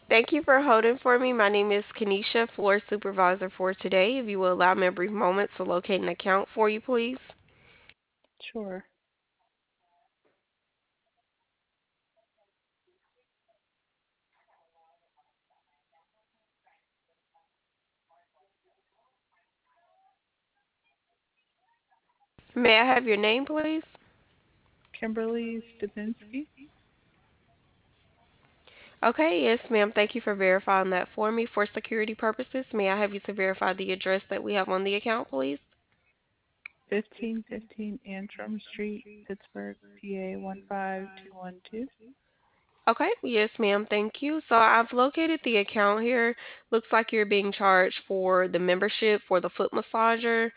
Thank you for holding for me. My name is Kenesha, floor supervisor for today. If you will allow me a brief moment to locate an account for you, please. Sure. May I have your name, please? Kimberly Stupinski. Okay, yes, ma'am. Thank you for verifying that for me. For security purposes, may I have you to verify the address that we have on the account, please? 1515 Antrim Street, Pittsburgh, PA 15212. Okay, yes, ma'am. Thank you. So I've located the account here. Looks like you're being charged for the membership for the foot massager,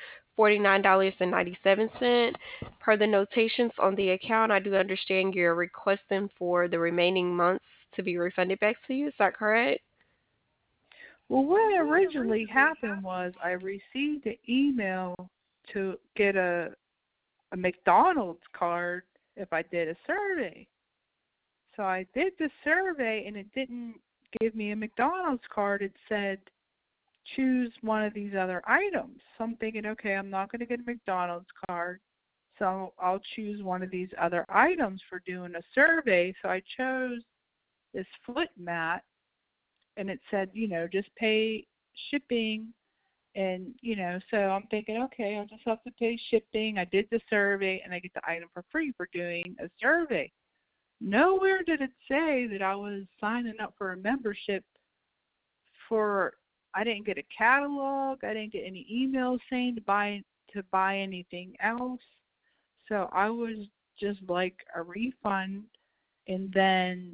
$49.97. Per the notations on the account, I do understand you're requesting for the remaining months to be refunded back to you. Is that correct? Well, what originally happened was I received an email to get a McDonald's card if I did a survey. So I did the survey and it didn't give me a McDonald's card. It said choose one of these other items. So I'm thinking, okay, I'm not going to get a McDonald's card. So I'll choose one of these other items for doing a survey. So I chose this foot mat and it said, just pay shipping. And, so I'm thinking, okay, I'll just have to pay shipping. I did the survey and I get the item for free for doing a survey. Nowhere did it say that I was signing up for a membership for I didn't get a catalog, I didn't get any emails saying to buy anything else. So I was just like a refund and then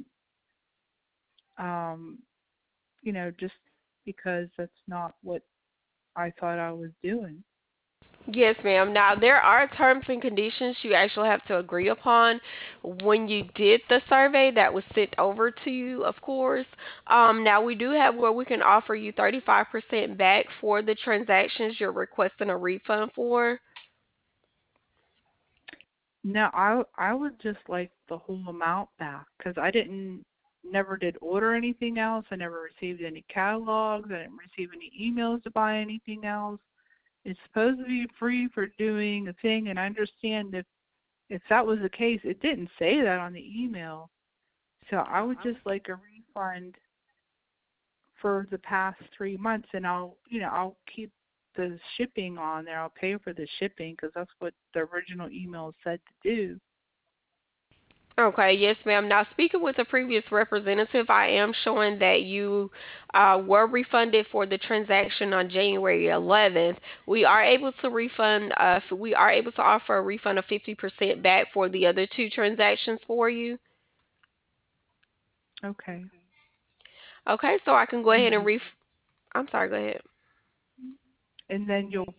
um just because that's not what I thought I was doing. Yes, ma'am. Now, there are terms and conditions you actually have to agree upon when you did the survey that was sent over to you, of course. Now, we do have where we can offer you 35% back for the transactions you're requesting a refund for. No, I would just like the whole amount back because I didn't never did order anything else. I never received any catalogs. I didn't receive any emails to buy anything else. It's supposed to be free for doing a thing, and I understand if that was the case, it didn't say that on the email. So I would just like a refund for the past 3 months, and I'll keep the shipping on there. I'll pay for the shipping because that's what the original email said to do. Okay, yes, ma'am. Now, speaking with the previous representative, I am showing that you were refunded for the transaction on January 11th. We are able to we are able to offer a refund of 50% back for the other two transactions for you. Okay. Okay, so I can go ahead and And I'm sorry, go ahead. and then you'll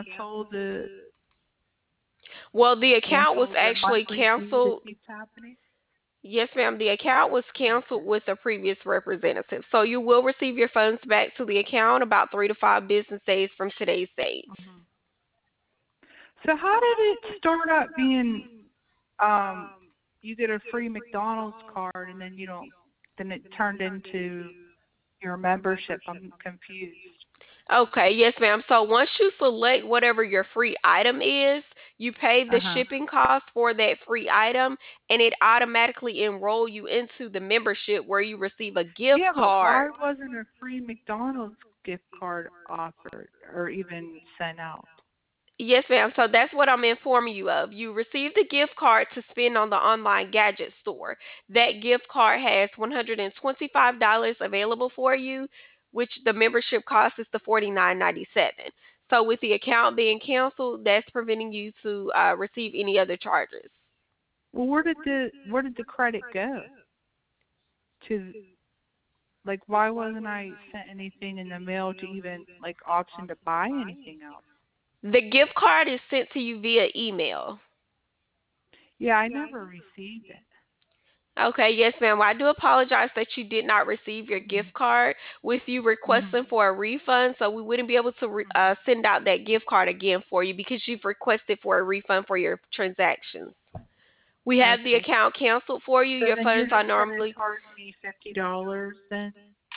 Well, the account was cancel the actually monthly fee that canceled. keeps happening. Yes, ma'am. The account was canceled Okay. with a previous representative. So you will receive your funds back to the account about 3 to 5 business days from today's date. Mhm. So how did it start out being um you get a free McDonald's card and then you don't then it turned into your membership? I'm confused. Okay, yes, ma'am. So once you select whatever your free item is, you pay the Uh-huh. shipping cost for that free item, and it automatically enroll you into the membership where you receive a gift Yeah, but card. why wasn't a free McDonald's gift card offered or even sent out? Yes, ma'am. So that's what I'm informing you of. You received a gift card to spend on the online gadget store. That gift card has $125 available for you, which the membership cost is the $49.97. So with the account being canceled, that's preventing you to receive any other charges. Well, where did the credit go? To like why wasn't I sent anything in the mail to even like option to buy anything else? The gift card is sent to you via email. Yeah, I never received it. Okay, yes, ma'am. Well, I do apologize that you did not receive your gift card with you Mm-hmm. requesting for a refund. So we wouldn't be able to send out that gift card again for you because you've requested for a refund for your transactions. We have the Okay. account canceled for you. So Your then you're funds are just gonna normally charge me $50 then?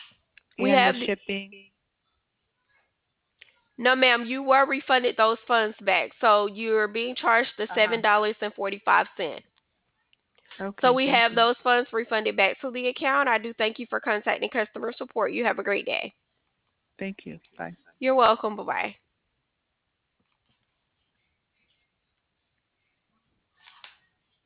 We and the have the, shipping. no, ma'am, you were refunded those funds back. So you're being charged the Uh-huh. $7.45. So Okay, we thank have you. those funds refunded back to the account. I do thank you for contacting customer support. You have a great day. Thank you. Bye. You're welcome. Bye bye.